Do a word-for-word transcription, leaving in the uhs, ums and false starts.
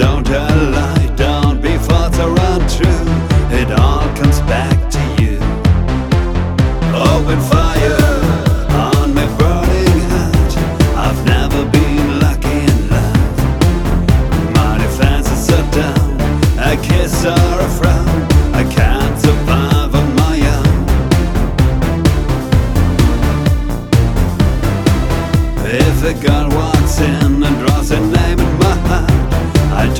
Don't tell a lie, don't be false or untrue. It all comes back to you. Open fire on my burning heart. I've never been lucky in love. My defenses are down, a kiss or a friend.